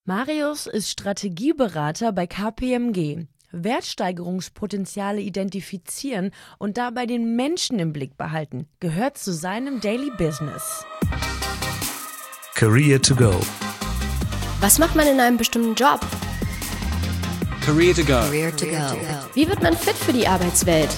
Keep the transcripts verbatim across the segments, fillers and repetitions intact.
Marius ist Strategieberater bei K P M G. Wertsteigerungspotenziale identifizieren und dabei den Menschen im Blick behalten, gehört zu seinem Daily Business. Career to go. Was macht man in einem bestimmten Job? Career to go. Career to go. Wie wird man fit für die Arbeitswelt?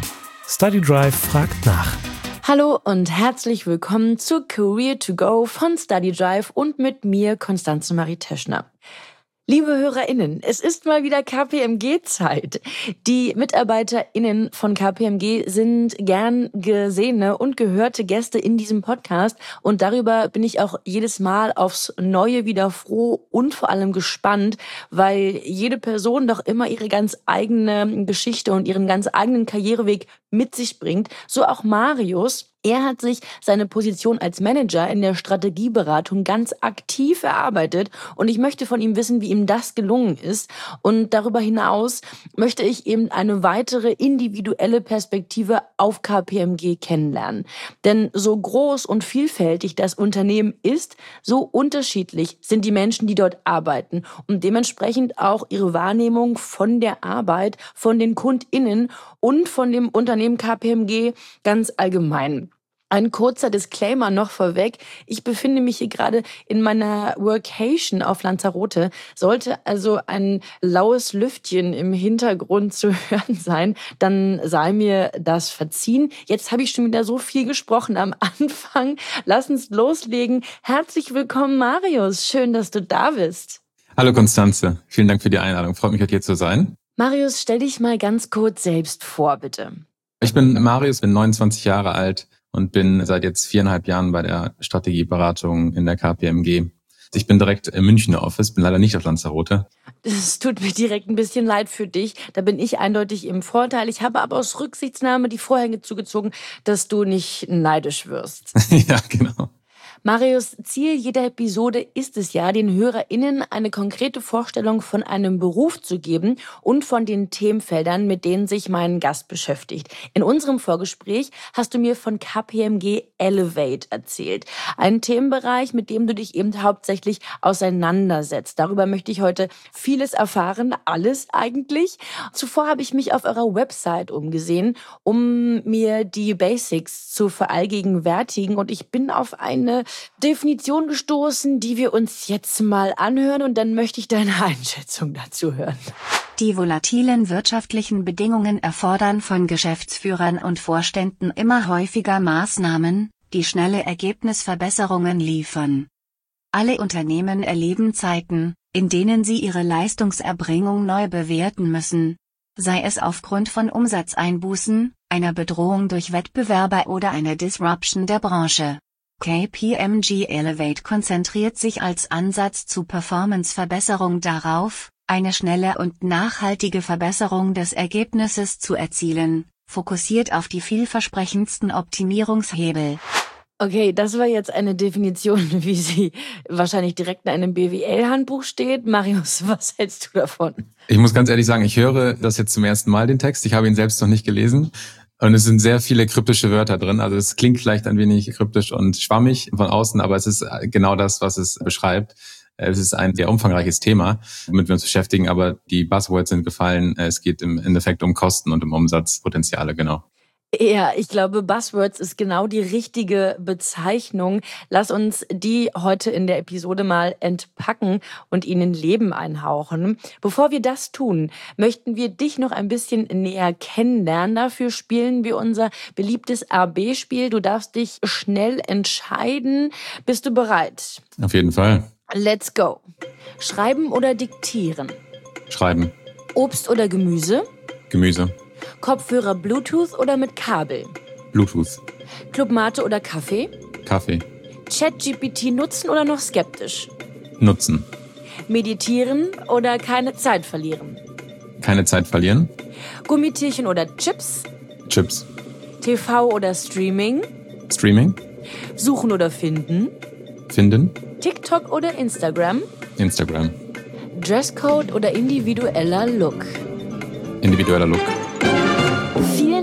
Study Drive fragt nach. Hallo und herzlich willkommen zu Career to go von Study Drive und mit mir, Constanze Marie Teschner. Liebe HörerInnen, es ist mal wieder K P M G-Zeit. Die MitarbeiterInnen von K P M G sind gern gesehene und gehörte Gäste in diesem Podcast und darüber bin ich auch jedes Mal aufs Neue wieder froh und vor allem gespannt, weil jede Person doch immer ihre ganz eigene Geschichte und ihren ganz eigenen Karriereweg mit sich bringt. So auch Marius. Er hat sich seine Position als Manager in der Strategieberatung ganz aktiv erarbeitet und ich möchte von ihm wissen, wie ihm das gelungen ist. Und darüber hinaus möchte ich eben eine weitere individuelle Perspektive auf K P M G kennenlernen. Denn so groß und vielfältig das Unternehmen ist, so unterschiedlich sind die Menschen, die dort arbeiten und dementsprechend auch ihre Wahrnehmung von der Arbeit, von den KundInnen und von dem Unternehmen K P M G ganz allgemein. Ein kurzer Disclaimer noch vorweg. Ich befinde mich hier gerade in meiner Workation auf Lanzarote. Sollte also ein laues Lüftchen im Hintergrund zu hören sein, dann sei mir das verziehen. Jetzt habe ich schon wieder so viel gesprochen am Anfang. Lass uns loslegen. Herzlich willkommen, Marius. Schön, dass du da bist. Hallo Constanze. Vielen Dank für die Einladung. Freut mich, heute hier zu sein. Marius, stell dich mal ganz kurz selbst vor, bitte. Ich bin Marius, bin neunundzwanzig Jahre alt und bin seit jetzt viereinhalb Jahren bei der Strategieberatung in der K P M G. Ich bin direkt im Münchner Office, bin leider nicht auf Lanzarote. Es tut mir direkt ein bisschen leid für dich. Da bin ich eindeutig im Vorteil. Ich habe aber aus Rücksichtnahme die Vorhänge zugezogen, dass du nicht neidisch wirst. Ja, genau. Marius, Ziel jeder Episode ist es ja, den HörerInnen eine konkrete Vorstellung von einem Beruf zu geben und von den Themenfeldern, mit denen sich mein Gast beschäftigt. In unserem Vorgespräch hast du mir von K P M G Elevate erzählt. Einen Themenbereich, mit dem du dich eben hauptsächlich auseinandersetzt. Darüber möchte ich heute vieles erfahren, alles eigentlich. Zuvor habe ich mich auf eurer Website umgesehen, um mir die Basics zu verallgegenwärtigen und ich bin auf eine Definition gestoßen, die wir uns jetzt mal anhören und dann möchte ich deine Einschätzung dazu hören. Die volatilen wirtschaftlichen Bedingungen erfordern von Geschäftsführern und Vorständen immer häufiger Maßnahmen, die schnelle Ergebnisverbesserungen liefern. Alle Unternehmen erleben Zeiten, in denen sie ihre Leistungserbringung neu bewerten müssen, sei es aufgrund von Umsatzeinbußen, einer Bedrohung durch Wettbewerber oder einer Disruption der Branche. K P M G Elevate konzentriert sich als Ansatz zu Performance-Verbesserung darauf, eine schnelle und nachhaltige Verbesserung des Ergebnisses zu erzielen, fokussiert auf die vielversprechendsten Optimierungshebel. Okay, das war jetzt eine Definition, wie sie wahrscheinlich direkt in einem B W L-Handbuch steht. Marius, was hältst du davon? Ich muss ganz ehrlich sagen, ich höre das jetzt zum ersten Mal, den Text. Ich habe ihn selbst noch nicht gelesen. Und es sind sehr viele kryptische Wörter drin. Also es klingt vielleicht ein wenig kryptisch und schwammig von außen, aber es ist genau das, was es beschreibt. Es ist ein sehr umfangreiches Thema, womit wir uns beschäftigen, aber die Buzzwords sind gefallen. Es geht im Endeffekt um Kosten und um Umsatzpotenziale, genau. Ja, ich glaube, Buzzwords ist genau die richtige Bezeichnung. Lass uns die heute in der Episode mal entpacken und ihnen Leben einhauchen. Bevor wir das tun, möchten wir dich noch ein bisschen näher kennenlernen. Dafür spielen wir unser beliebtes A B-Spiel. Du darfst dich schnell entscheiden. Bist du bereit? Auf jeden Fall. Let's go. Schreiben oder diktieren? Schreiben. Obst oder Gemüse? Gemüse. Kopfhörer Bluetooth oder mit Kabel? Bluetooth. Clubmate oder Kaffee? Kaffee. ChatGPT nutzen oder noch skeptisch? Nutzen. Meditieren oder keine Zeit verlieren? Keine Zeit verlieren. Gummitierchen oder Chips? Chips. T V oder Streaming? Streaming. Suchen oder finden? Finden. TikTok oder Instagram? Instagram. Dresscode oder individueller Look? Individueller Look. Vielen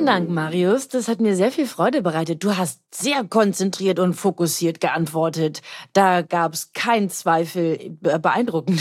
Vielen Dank, Marius. Das hat mir sehr viel Freude bereitet. Du hast sehr konzentriert und fokussiert geantwortet. Da gab es keinen Zweifel. Beeindruckend.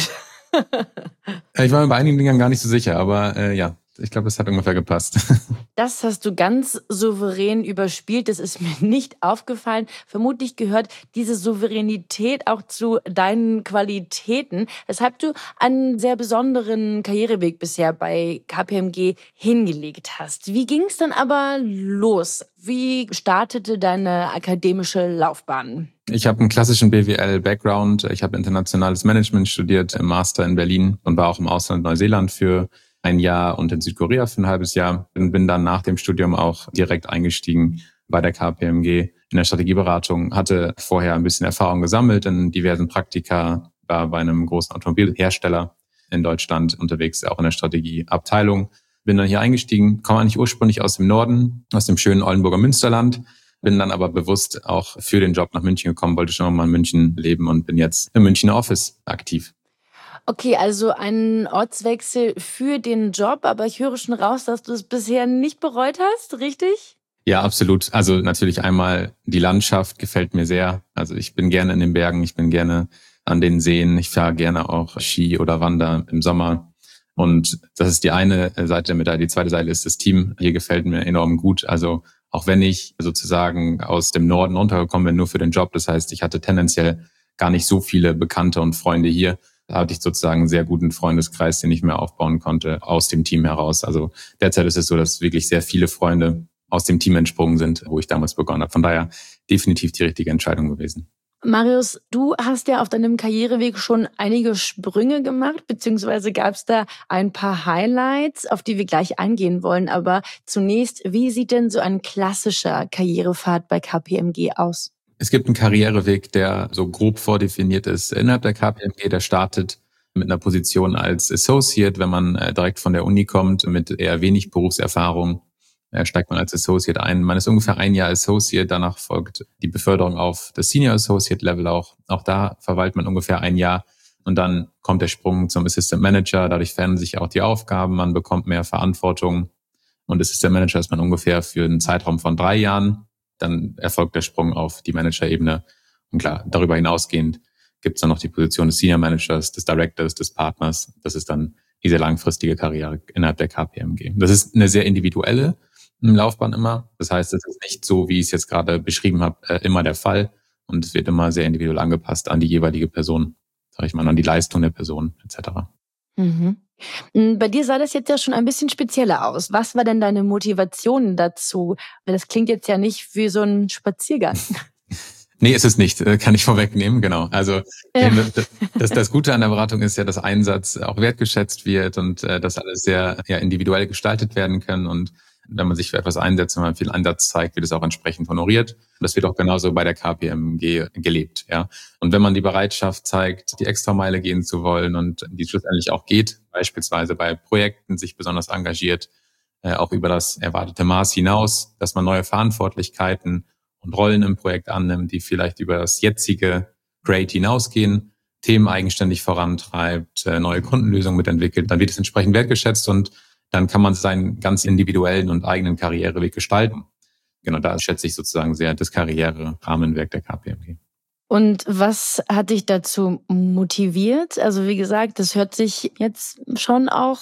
Ich war mir bei einigen Dingen gar nicht so sicher, aber äh, ja, ich glaube, es hat ungefähr gepasst. Das hast du ganz souverän überspielt. Das ist mir nicht aufgefallen. Vermutlich gehört diese Souveränität auch zu deinen Qualitäten, weshalb du einen sehr besonderen Karriereweg bisher bei K P M G hingelegt hast. Wie ging es dann aber los? Wie startete deine akademische Laufbahn? Ich habe einen klassischen B W L-Background. Ich habe internationales Management studiert im Master in Berlin und war auch im Ausland Neuseeland für ein Jahr und in Südkorea für ein halbes Jahr. Und bin dann nach dem Studium auch direkt eingestiegen bei der K P M G in der Strategieberatung. Hatte vorher ein bisschen Erfahrung gesammelt in diversen Praktika, war bei einem großen Automobilhersteller in Deutschland unterwegs, auch in der Strategieabteilung. Bin dann hier eingestiegen, komme eigentlich ursprünglich aus dem Norden, aus dem schönen Oldenburger Münsterland. Bin dann aber bewusst auch für den Job nach München gekommen, wollte schon mal in München leben und bin jetzt im Münchner Office aktiv. Okay, also ein Ortswechsel für den Job, aber ich höre schon raus, dass du es bisher nicht bereut hast, richtig? Ja, absolut. Also natürlich einmal die Landschaft gefällt mir sehr. Also ich bin gerne in den Bergen, ich bin gerne an den Seen, ich fahre gerne auch Ski oder Wander im Sommer. Und das ist die eine Seite der Medaille. Die zweite Seite ist das Team. Hier gefällt mir enorm gut. Also auch wenn ich sozusagen aus dem Norden runtergekommen bin, nur für den Job. Das heißt, ich hatte tendenziell gar nicht so viele Bekannte und Freunde hier. Da hatte ich sozusagen einen sehr guten Freundeskreis, den ich mir aufbauen konnte aus dem Team heraus. Also derzeit ist es so, dass wirklich sehr viele Freunde aus dem Team entsprungen sind, wo ich damals begonnen habe. Von daher definitiv die richtige Entscheidung gewesen. Marius, du hast ja auf deinem Karriereweg schon einige Sprünge gemacht, beziehungsweise gab es da ein paar Highlights, auf die wir gleich eingehen wollen. Aber zunächst, wie sieht denn so ein klassischer Karrierepfad bei K P M G aus? Es gibt einen Karriereweg, der so grob vordefiniert ist innerhalb der K P M G. Der startet mit einer Position als Associate, wenn man direkt von der Uni kommt, mit eher wenig Berufserfahrung. Steigt man als Associate ein. Man ist ungefähr ein Jahr Associate, danach folgt die Beförderung auf das Senior Associate Level auch. Auch da verweilt man ungefähr ein Jahr und dann kommt der Sprung zum Assistant Manager. Dadurch verändern sich auch die Aufgaben, man bekommt mehr Verantwortung und Assistant Manager ist man ungefähr für einen Zeitraum von drei Jahren. Dann erfolgt der Sprung auf die Manager-Ebene und klar, darüber hinausgehend gibt es dann noch die Position des Senior Managers, des Directors, des Partners. Das ist dann diese langfristige Karriere innerhalb der K P M G. Das ist eine sehr individuelle Laufbahn immer. Das heißt, es ist nicht so, wie ich es jetzt gerade beschrieben habe, immer der Fall. Und es wird immer sehr individuell angepasst an die jeweilige Person, sage ich mal, an die Leistung der Person et cetera. Mhm. Bei dir sah das jetzt ja schon ein bisschen spezieller aus. Was war denn deine Motivation dazu? Weil das klingt jetzt ja nicht wie so ein Spaziergang. Nee, ist es nicht, kann ich vorwegnehmen, genau. Also ja. das, das Gute an der Beratung ist ja, dass Einsatz auch wertgeschätzt wird und dass alles sehr ja, individuell gestaltet werden kann. Und wenn man sich für etwas einsetzt, wenn man viel Einsatz zeigt, wird es auch entsprechend honoriert. Das wird auch genauso bei der K P M G gelebt, ja. Und wenn man die Bereitschaft zeigt, die Extrameile gehen zu wollen und die schlussendlich auch geht, beispielsweise bei Projekten sich besonders engagiert, äh, auch über das erwartete Maß hinaus, dass man neue Verantwortlichkeiten und Rollen im Projekt annimmt, die vielleicht über das jetzige Grade hinausgehen, Themen eigenständig vorantreibt, äh, neue Kundenlösungen mitentwickelt, dann wird es entsprechend wertgeschätzt und dann kann man seinen ganz individuellen und eigenen Karriereweg gestalten. Genau, da schätze ich sozusagen sehr das Karriererahmenwerk der K P M G. Und was hat dich dazu motiviert? Also wie gesagt, das hört sich jetzt schon auch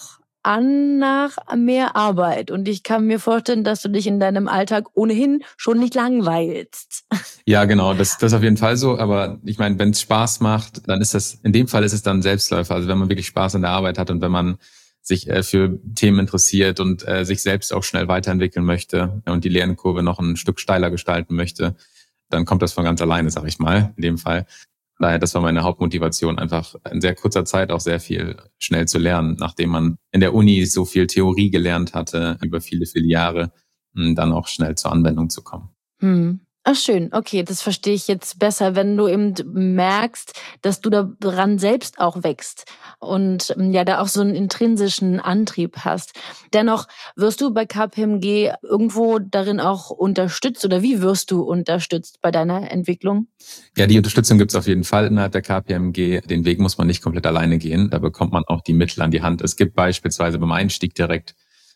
an nach mehr Arbeit. Und ich kann mir vorstellen, dass du dich in deinem Alltag ohnehin schon nicht langweilst. Ja, genau, das, das ist auf jeden Fall so. Aber ich meine, wenn es Spaß macht, dann ist das, in dem Fall ist es dann ein Selbstläufer. Also wenn man wirklich Spaß an der Arbeit hat und wenn man sich äh, für Themen interessiert und äh, sich selbst auch schnell weiterentwickeln möchte und die Lernkurve noch ein Stück steiler gestalten möchte, dann kommt das von ganz alleine, sag ich mal, in dem Fall. Daher, das war meine Hauptmotivation, einfach in sehr kurzer Zeit auch sehr viel schnell zu lernen, nachdem man in der Uni so viel Theorie gelernt hatte, über viele, viele Jahre, dann auch schnell zur Anwendung zu kommen. Hm. Ach schön, okay, das verstehe ich jetzt besser, wenn du eben merkst, dass du daran selbst auch wächst und ja da auch so einen intrinsischen Antrieb hast. Dennoch wirst du bei K P M G irgendwo darin auch unterstützt oder wie wirst du unterstützt bei deiner Entwicklung? Ja, die Unterstützung gibt es auf jeden Fall innerhalb der K P M G. Den Weg muss man nicht komplett alleine gehen, da bekommt man auch die Mittel an die Hand. Es gibt beispielsweise beim Einstieg direkt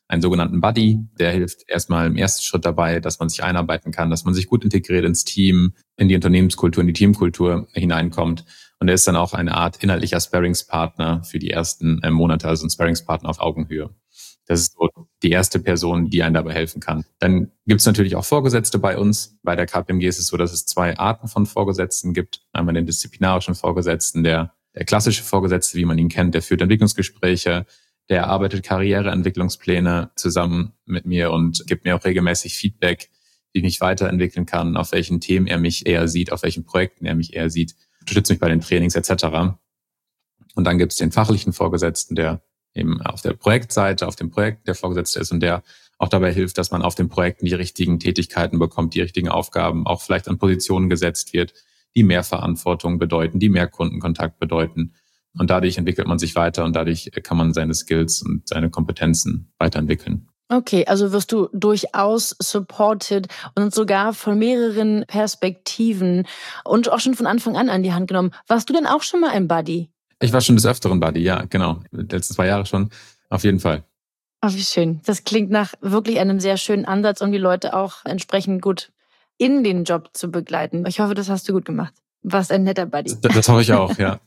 einen sogenannten Buddy, der hilft erstmal im ersten Schritt dabei, dass man sich einarbeiten kann, dass man sich gut integriert ins Team, in die Unternehmenskultur, in die Teamkultur hineinkommt. Und er ist dann auch eine Art inhaltlicher Sparringspartner für die ersten Monate, also ein Sparringspartner auf Augenhöhe. Das ist so die erste Person, die einem dabei helfen kann. Dann gibt es natürlich auch Vorgesetzte bei uns. Bei der K P M G ist es so, dass es zwei Arten von Vorgesetzten gibt. Einmal den disziplinarischen Vorgesetzten, der, der klassische Vorgesetzte, wie man ihn kennt, der führt Entwicklungsgespräche, der erarbeitet Karriereentwicklungspläne zusammen mit mir und gibt mir auch regelmäßig Feedback, wie ich mich weiterentwickeln kann, auf welchen Themen er mich eher sieht, auf welchen Projekten er mich eher sieht, unterstützt mich bei den Trainings et cetera. Und dann gibt es den fachlichen Vorgesetzten, der eben auf der Projektseite, auf dem Projekt der Vorgesetzte ist und der auch dabei hilft, dass man auf den Projekten die richtigen Tätigkeiten bekommt, die richtigen Aufgaben, auch vielleicht an Positionen gesetzt wird, die mehr Verantwortung bedeuten, die mehr Kundenkontakt bedeuten. Und dadurch entwickelt man sich weiter und dadurch kann man seine Skills und seine Kompetenzen weiterentwickeln. Okay, also wirst du durchaus supported und sogar von mehreren Perspektiven und auch schon von Anfang an an die Hand genommen. Warst du denn auch schon mal ein Buddy? Ich war schon des Öfteren Buddy, ja, genau. Die letzten zwei Jahre schon, auf jeden Fall. Oh, wie schön. Das klingt nach wirklich einem sehr schönen Ansatz, um die Leute auch entsprechend gut in den Job zu begleiten. Ich hoffe, das hast du gut gemacht. Warst ein netter Buddy. Das, das hoffe ich auch, ja.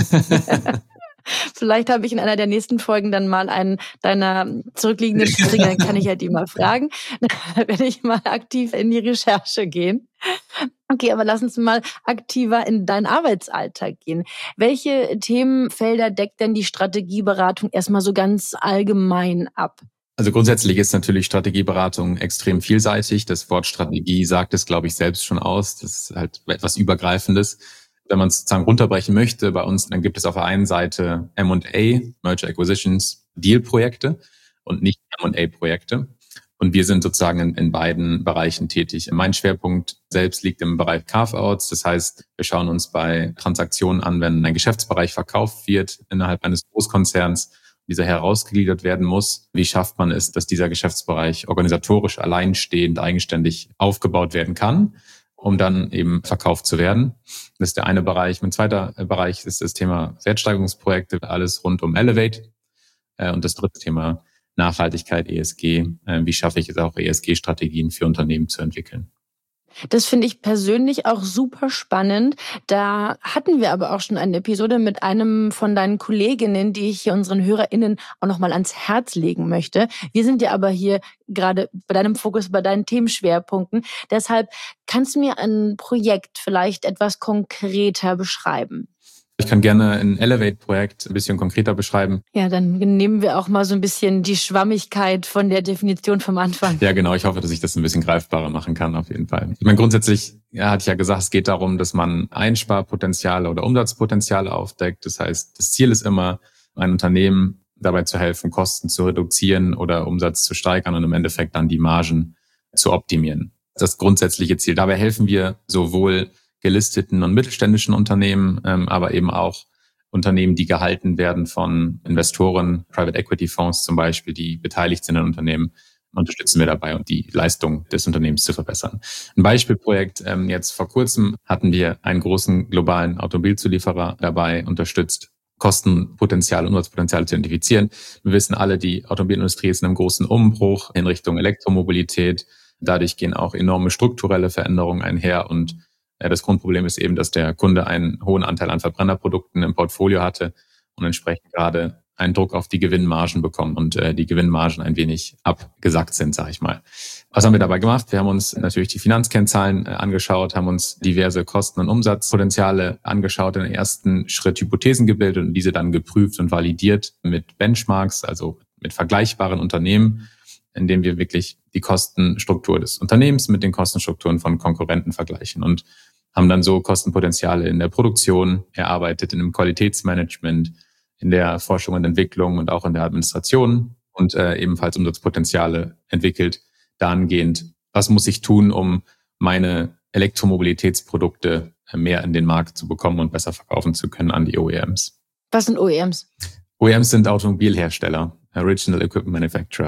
Vielleicht habe ich in einer der nächsten Folgen dann mal einen deiner zurückliegenden Springer, dann kann ich ja die mal fragen. Dann werde ich mal aktiv in die Recherche gehen. Okay, aber lass uns mal aktiver in deinen Arbeitsalltag gehen. Welche Themenfelder deckt denn die Strategieberatung erstmal so ganz allgemein ab? Also grundsätzlich ist natürlich Strategieberatung extrem vielseitig. Das Wort Strategie sagt es, glaube ich, selbst schon aus. Das ist halt etwas Übergreifendes. Wenn man es sozusagen runterbrechen möchte bei uns, dann gibt es auf der einen Seite M und A, Merger Acquisitions, Deal-Projekte und nicht M und A-Projekte. Und wir sind sozusagen in, in beiden Bereichen tätig. Mein Schwerpunkt selbst liegt im Bereich Carve-outs. Das heißt, wir schauen uns bei Transaktionen an, wenn ein Geschäftsbereich verkauft wird innerhalb eines Großkonzerns, dieser herausgegliedert werden muss. Wie schafft man es, dass dieser Geschäftsbereich organisatorisch alleinstehend, eigenständig aufgebaut werden kann, um dann eben verkauft zu werden? Das ist der eine Bereich. Mein zweiter Bereich ist das Thema Wertsteigerungsprojekte, alles rund um Elevate. Und das dritte Thema Nachhaltigkeit, E S G. Wie schaffe ich es auch, E S G-Strategien für Unternehmen zu entwickeln? Das finde ich persönlich auch super spannend. Da hatten wir aber auch schon eine Episode mit einem von deinen Kolleginnen, die ich hier unseren HörerInnen auch nochmal ans Herz legen möchte. Wir sind ja aber hier gerade bei deinem Fokus, bei deinen Themenschwerpunkten. Deshalb kannst du mir ein Projekt vielleicht etwas konkreter beschreiben? Ich kann gerne ein Elevate-Projekt ein bisschen konkreter beschreiben. Ja, dann nehmen wir auch mal so ein bisschen die Schwammigkeit von der Definition vom Anfang. Ja, genau. Ich hoffe, dass ich das ein bisschen greifbarer machen kann, auf jeden Fall. Ich meine, grundsätzlich, ja, hatte ich ja gesagt, es geht darum, dass man Einsparpotenziale oder Umsatzpotenziale aufdeckt. Das heißt, das Ziel ist immer, ein Unternehmen dabei zu helfen, Kosten zu reduzieren oder Umsatz zu steigern und im Endeffekt dann die Margen zu optimieren. Das grundsätzliche Ziel. Dabei helfen wir sowohl gelisteten und mittelständischen Unternehmen, ähm, aber eben auch Unternehmen, die gehalten werden von Investoren, Private Equity Fonds zum Beispiel, die beteiligt sind an Unternehmen, unterstützen wir dabei, um die Leistung des Unternehmens zu verbessern. Ein Beispielprojekt, ähm, jetzt vor kurzem hatten wir einen großen globalen Automobilzulieferer dabei unterstützt, Kostenpotenziale, Umsatzpotenziale zu identifizieren. Wir wissen alle, die Automobilindustrie ist in einem großen Umbruch in Richtung Elektromobilität. Dadurch gehen auch enorme strukturelle Veränderungen einher und das Grundproblem ist eben, dass der Kunde einen hohen Anteil an Verbrennerprodukten im Portfolio hatte und entsprechend gerade einen Druck auf die Gewinnmargen bekommen und äh, die Gewinnmargen ein wenig abgesackt sind, sage ich mal. Was haben wir dabei gemacht? Wir haben uns natürlich die Finanzkennzahlen äh, angeschaut, haben uns diverse Kosten- und Umsatzpotenziale angeschaut, in den ersten Schritt Hypothesen gebildet und diese dann geprüft und validiert mit Benchmarks, also mit vergleichbaren Unternehmen, indem wir wirklich die Kostenstruktur des Unternehmens mit den Kostenstrukturen von Konkurrenten vergleichen und haben dann so Kostenpotenziale in der Produktion erarbeitet, in dem Qualitätsmanagement, in der Forschung und Entwicklung und auch in der Administration und äh, ebenfalls Umsatzpotenziale entwickelt, dahingehend, was muss ich tun, um meine Elektromobilitätsprodukte mehr in den Markt zu bekommen und besser verkaufen zu können an die O E Ms. Was sind O E Ms? O E Ms sind Automobilhersteller, Original Equipment Manufacturer.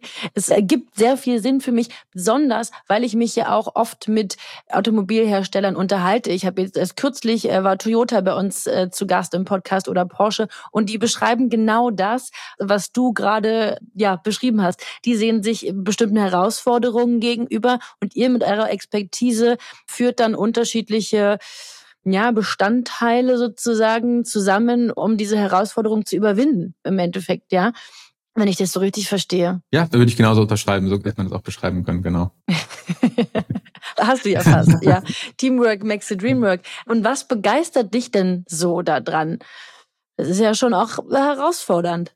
Es ergibt sehr viel Sinn für mich, besonders, weil ich mich ja auch oft mit Automobilherstellern unterhalte. Ich habe jetzt erst kürzlich, äh, war Toyota bei uns äh, zu Gast im Podcast oder Porsche und die beschreiben genau das, was du gerade ja beschrieben hast. Die sehen sich bestimmten Herausforderungen gegenüber und ihr mit eurer Expertise führt dann unterschiedliche ja, Bestandteile sozusagen zusammen, um diese Herausforderung zu überwinden im Endeffekt, ja. Wenn ich das so richtig verstehe. Ja, da würde ich genauso unterschreiben, so hätte man das auch beschreiben können, genau. Hast du ja fast, ja. Teamwork makes the dream work. Und was begeistert dich denn so daran? Das ist ja schon auch herausfordernd.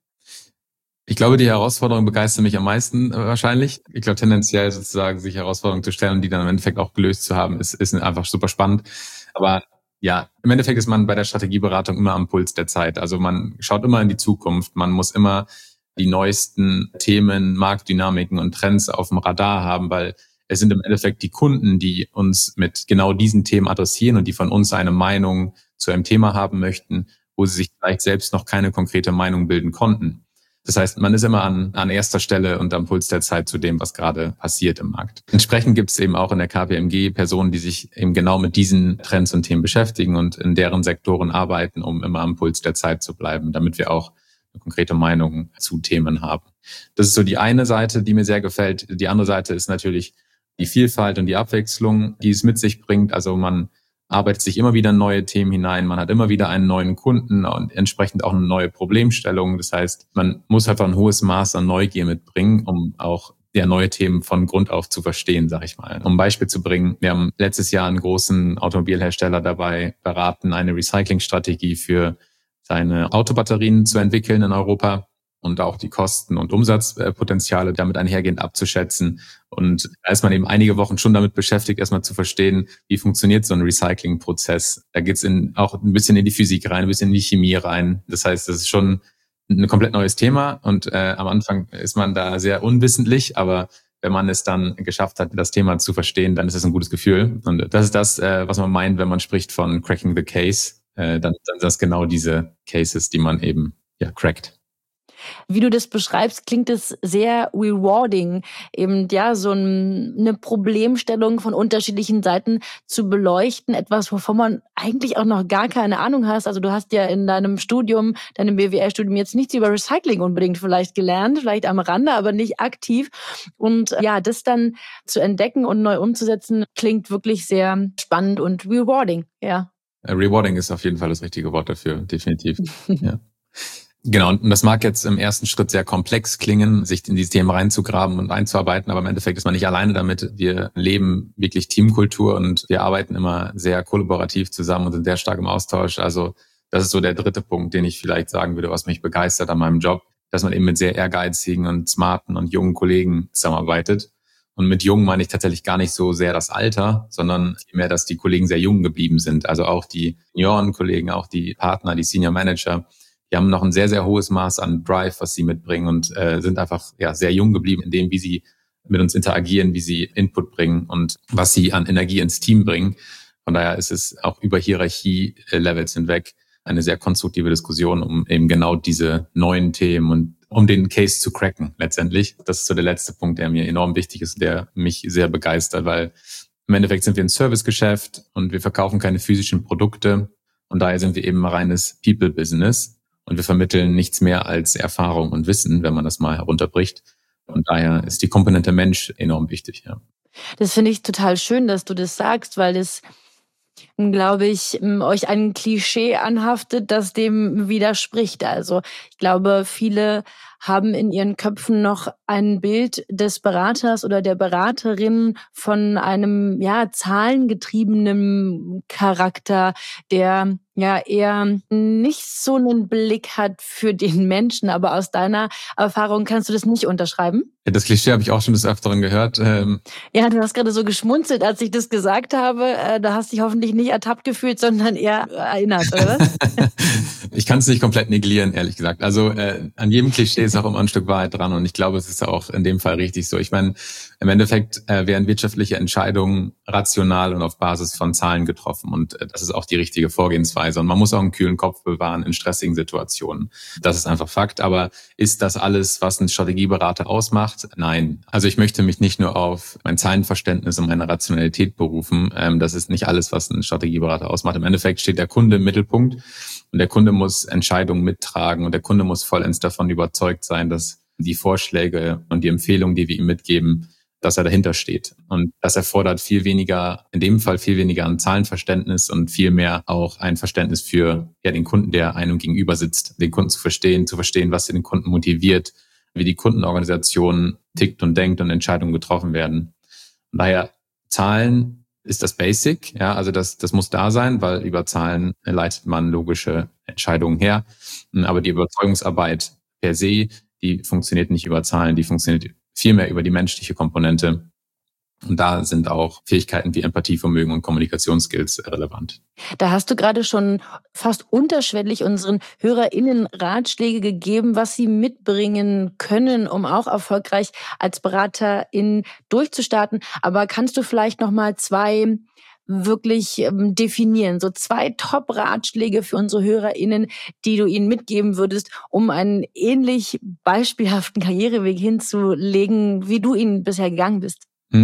Ich glaube, die Herausforderung begeistert mich am meisten äh, wahrscheinlich. Ich glaube, tendenziell sozusagen sich Herausforderungen zu stellen und die dann im Endeffekt auch gelöst zu haben, ist, ist einfach super spannend. Aber ja, im Endeffekt ist man bei der Strategieberatung immer am Puls der Zeit. Also man schaut immer in die Zukunft. Man muss immer die neuesten Themen, Marktdynamiken und Trends auf dem Radar haben, weil es sind im Endeffekt die Kunden, die uns mit genau diesen Themen adressieren und die von uns eine Meinung zu einem Thema haben möchten, wo sie sich vielleicht selbst noch keine konkrete Meinung bilden konnten. Das heißt, man ist immer an, an erster Stelle und am Puls der Zeit zu dem, was gerade passiert im Markt. Entsprechend gibt es eben auch in der K P M G Personen, die sich eben genau mit diesen Trends und Themen beschäftigen und in deren Sektoren arbeiten, um immer am Puls der Zeit zu bleiben, damit wir auch konkrete Meinungen zu Themen haben. Das ist so die eine Seite, die mir sehr gefällt. Die andere Seite ist natürlich die Vielfalt und die Abwechslung, die es mit sich bringt. Also man arbeitet sich immer wieder in neue Themen hinein, man hat immer wieder einen neuen Kunden und entsprechend auch eine neue Problemstellung. Das heißt, man muss einfach ein hohes Maß an Neugier mitbringen, um auch der neue Themen von Grund auf zu verstehen, sage ich mal. Um ein Beispiel zu bringen, wir haben letztes Jahr einen großen Automobilhersteller dabei beraten, eine Recyclingstrategie für seine Autobatterien zu entwickeln in Europa und auch die Kosten und Umsatzpotenziale damit einhergehend abzuschätzen. Und da ist man eben einige Wochen schon damit beschäftigt, erstmal zu verstehen, wie funktioniert so ein Recyclingprozess. Da geht's in, auch ein bisschen in die Physik rein, ein bisschen in die Chemie rein. Das heißt, das ist schon ein komplett neues Thema und äh, am Anfang ist man da sehr unwissentlich, aber wenn man es dann geschafft hat, das Thema zu verstehen, dann ist es ein gutes Gefühl. Und das ist das, äh, was man meint, wenn man spricht von cracking the case. Dann, dann sind das genau diese Cases, die man eben ja crackt. Wie du das beschreibst, klingt es sehr rewarding, eben ja so ein, eine Problemstellung von unterschiedlichen Seiten zu beleuchten, etwas, wovon man eigentlich auch noch gar keine Ahnung hast. Also du hast ja in deinem Studium, deinem B W L-Studium jetzt nichts über Recycling unbedingt vielleicht gelernt, vielleicht am Rande, aber nicht aktiv. Und ja, das dann zu entdecken und neu umzusetzen, klingt wirklich sehr spannend und rewarding, ja. Rewarding ist auf jeden Fall das richtige Wort dafür, definitiv. Ja. Genau, und das mag jetzt im ersten Schritt sehr komplex klingen, sich in diese Themen reinzugraben und einzuarbeiten, aber im Endeffekt ist man nicht alleine damit. Wir leben wirklich Teamkultur und wir arbeiten immer sehr kollaborativ zusammen und sind sehr stark im Austausch. Also das ist so der dritte Punkt, den ich vielleicht sagen würde, was mich begeistert an meinem Job, dass man eben mit sehr ehrgeizigen und smarten und jungen Kollegen zusammenarbeitet. Und mit jung meine ich tatsächlich gar nicht so sehr das Alter, sondern vielmehr, dass die Kollegen sehr jung geblieben sind. Also auch die Junioren-Kollegen, auch die Partner, die Senior Manager, die haben noch ein sehr, sehr hohes Maß an Drive, was sie mitbringen und äh, sind einfach ja sehr jung geblieben in dem, wie sie mit uns interagieren, wie sie Input bringen und was sie an Energie ins Team bringen. Von daher ist es auch über Hierarchie-Levels hinweg eine sehr konstruktive Diskussion, um eben genau diese neuen Themen und um den Case zu cracken letztendlich. Das ist so der letzte Punkt, der mir enorm wichtig ist, der mich sehr begeistert, weil im Endeffekt sind wir ein Servicegeschäft und wir verkaufen keine physischen Produkte und daher sind wir eben ein reines People-Business und wir vermitteln nichts mehr als Erfahrung und Wissen, wenn man das mal herunterbricht. Und daher ist die Komponente Mensch enorm wichtig. Ja. Das finde ich total schön, dass du das sagst, weil das, glaube ich, euch ein Klischee anhaftet, das dem widerspricht. Also ich glaube, viele haben in ihren Köpfen noch ein Bild des Beraters oder der Beraterin von einem ja zahlengetriebenen Charakter, der ja eher nicht so einen Blick hat für den Menschen. Aber aus deiner Erfahrung kannst du das nicht unterschreiben? Ja, das Klischee habe ich auch schon des Öfteren gehört. Ähm ja, du hast gerade so geschmunzelt, als ich das gesagt habe. Da hast du dich hoffentlich nicht nicht ertappt gefühlt, sondern eher erinnert, oder was? Ich kann es nicht komplett neglieren, ehrlich gesagt. Also äh, an jedem Klischee ist auch immer ein Stück Wahrheit dran und ich glaube, es ist auch in dem Fall richtig so. Ich meine, im Endeffekt äh, werden wirtschaftliche Entscheidungen rational und auf Basis von Zahlen getroffen und äh, das ist auch die richtige Vorgehensweise. Und man muss auch einen kühlen Kopf bewahren in stressigen Situationen. Das ist einfach Fakt. Aber ist das alles, was ein Strategieberater ausmacht? Nein. Also ich möchte mich nicht nur auf mein Zahlenverständnis und meine Rationalität berufen. Ähm, das ist nicht alles, was ein Strategieberater ausmacht. Im Endeffekt steht der Kunde im Mittelpunkt und der Kunde muss Entscheidungen mittragen und der Kunde muss vollends davon überzeugt sein, dass die Vorschläge und die Empfehlungen, die wir ihm mitgeben, dass er dahinter steht. Und das erfordert viel weniger, in dem Fall viel weniger an Zahlenverständnis und viel mehr auch ein Verständnis für ja, den Kunden, der einem gegenüber sitzt, den Kunden zu verstehen, zu verstehen, was den Kunden motiviert, wie die Kundenorganisation tickt und denkt und Entscheidungen getroffen werden. Von daher, Zahlen ist das Basic, ja, also das, das muss da sein, weil über Zahlen leitet man logische Entscheidungen her. Aber die Überzeugungsarbeit per se, die funktioniert nicht über Zahlen, die funktioniert vielmehr über die menschliche Komponente. Und da sind auch Fähigkeiten wie Empathievermögen und Kommunikationsskills relevant. Da hast du gerade schon fast unterschwellig unseren HörerInnen Ratschläge gegeben, was sie mitbringen können, um auch erfolgreich als BeraterIn durchzustarten. Aber kannst du vielleicht noch mal zwei wirklich ähm, definieren, so zwei Top-Ratschläge für unsere HörerInnen, die du ihnen mitgeben würdest, um einen ähnlich beispielhaften Karriereweg hinzulegen, wie du ihn bisher gegangen bist?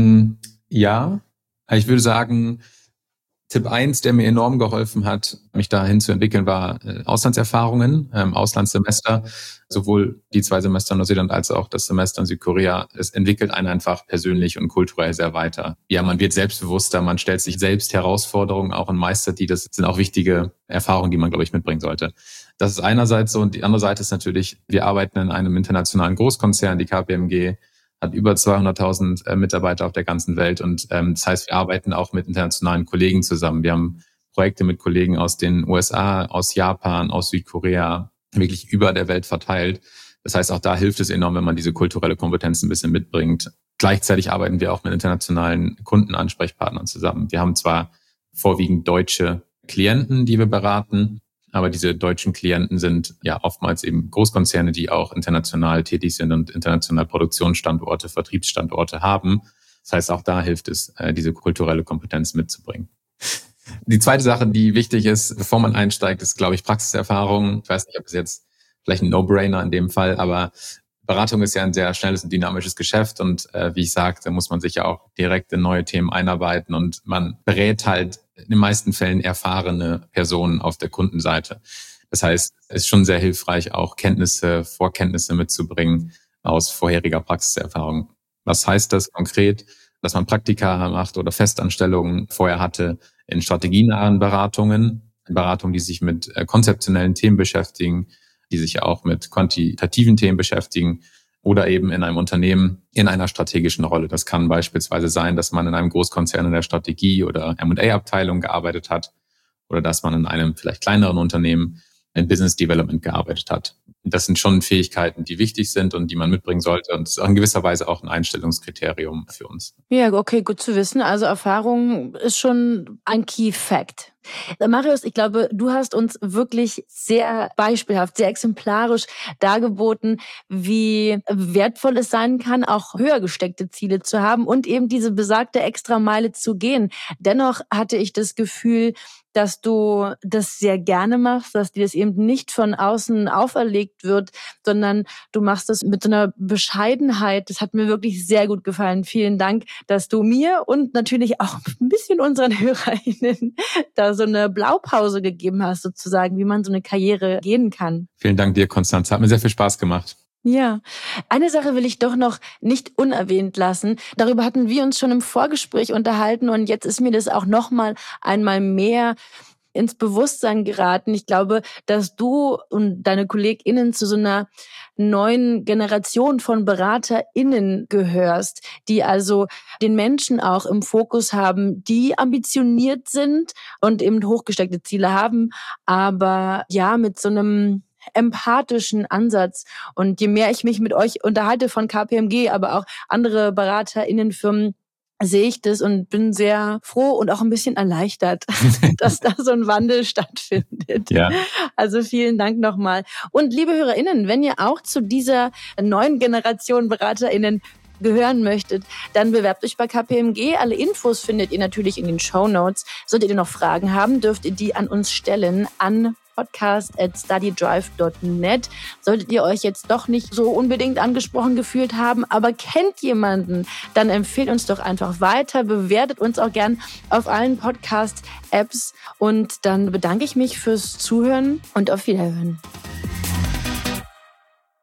Ja, ich würde sagen, Tipp eins, der mir enorm geholfen hat, mich dahin zu entwickeln, war äh, Auslandserfahrungen, ähm, Auslandssemester. Sowohl die zwei Semester in Neuseeland als auch das Semester in Südkorea. Es entwickelt einen einfach persönlich und kulturell sehr weiter. Ja, man wird selbstbewusster, man stellt sich selbst Herausforderungen auch und meistert die. Das sind auch wichtige Erfahrungen, die man, glaube ich, mitbringen sollte. Das ist einerseits so. Und die andere Seite ist natürlich, wir arbeiten in einem internationalen Großkonzern, die K P M G hat über zweihunderttausend äh, Mitarbeiter auf der ganzen Welt und ähm, das heißt, wir arbeiten auch mit internationalen Kollegen zusammen. Wir haben Projekte mit Kollegen aus den U S A, aus Japan, aus Südkorea, wirklich über der Welt verteilt. Das heißt, auch da hilft es enorm, wenn man diese kulturelle Kompetenz ein bisschen mitbringt. Gleichzeitig arbeiten wir auch mit internationalen Kundenansprechpartnern zusammen. Wir haben zwar vorwiegend deutsche Klienten, die wir beraten, aber diese deutschen Klienten sind ja oftmals eben Großkonzerne, die auch international tätig sind und international Produktionsstandorte, Vertriebsstandorte haben. Das heißt, auch da hilft es, diese kulturelle Kompetenz mitzubringen. Die zweite Sache, die wichtig ist, bevor man einsteigt, ist, glaube ich, Praxiserfahrung. Ich weiß nicht, ob es jetzt vielleicht ein No-Brainer in dem Fall, aber Beratung ist ja ein sehr schnelles und dynamisches Geschäft und äh, wie ich sagte, muss man sich ja auch direkt in neue Themen einarbeiten und man berät halt in den meisten Fällen erfahrene Personen auf der Kundenseite. Das heißt, es ist schon sehr hilfreich, auch Kenntnisse, Vorkenntnisse mitzubringen aus vorheriger Praxiserfahrung. Was heißt das konkret? Dass man Praktika macht oder Festanstellungen vorher hatte in strategienahen Beratungen, Beratungen, die sich mit konzeptionellen Themen beschäftigen, die sich auch mit quantitativen Themen beschäftigen oder eben in einem Unternehmen in einer strategischen Rolle. Das kann beispielsweise sein, dass man in einem Großkonzern in der Strategie- oder M und A-Abteilung gearbeitet hat oder dass man in einem vielleicht kleineren Unternehmen in Business Development gearbeitet hat. Das sind schon Fähigkeiten, die wichtig sind und die man mitbringen sollte und es ist in gewisser Weise auch ein Einstellungskriterium für uns. Ja, okay, gut zu wissen. Also Erfahrung ist schon ein Key Fact. Marius, ich glaube, du hast uns wirklich sehr beispielhaft, sehr exemplarisch dargeboten, wie wertvoll es sein kann, auch höher gesteckte Ziele zu haben und eben diese besagte Extrameile zu gehen. Dennoch hatte ich das Gefühl, dass du das sehr gerne machst, dass dir das eben nicht von außen auferlegt wird, sondern du machst das mit so einer Bescheidenheit. Das hat mir wirklich sehr gut gefallen. Vielen Dank, dass du mir und natürlich auch ein bisschen unseren HörerInnen da so eine Blaupause gegeben hast, sozusagen, wie man so eine Karriere gehen kann. Vielen Dank dir, Konstanz. Hat mir sehr viel Spaß gemacht. Ja, eine Sache will ich doch noch nicht unerwähnt lassen. Darüber hatten wir uns schon im Vorgespräch unterhalten und jetzt ist mir das auch noch mal einmal mehr ins Bewusstsein geraten. Ich glaube, dass du und deine KollegInnen zu so einer neuen Generation von BeraterInnen gehörst, die also den Menschen auch im Fokus haben, die ambitioniert sind und eben hochgesteckte Ziele haben, aber ja, mit so einem empathischen Ansatz. Und je mehr ich mich mit euch unterhalte von K P M G, aber auch andere BeraterInnenfirmen, sehe ich das und bin sehr froh und auch ein bisschen erleichtert, dass da so ein Wandel stattfindet. Ja. Also vielen Dank nochmal. Und liebe HörerInnen, wenn ihr auch zu dieser neuen Generation BeraterInnen gehören möchtet, dann bewerbt euch bei K P M G. Alle Infos findet ihr natürlich in den Shownotes. Solltet ihr noch Fragen haben, dürft ihr die an uns stellen, an podcast at studydrive dot net. Solltet ihr euch jetzt doch nicht so unbedingt angesprochen gefühlt haben, aber kennt jemanden, dann empfehlt uns doch einfach weiter, bewertet uns auch gern auf allen Podcast-Apps und dann bedanke ich mich fürs Zuhören und auf Wiederhören.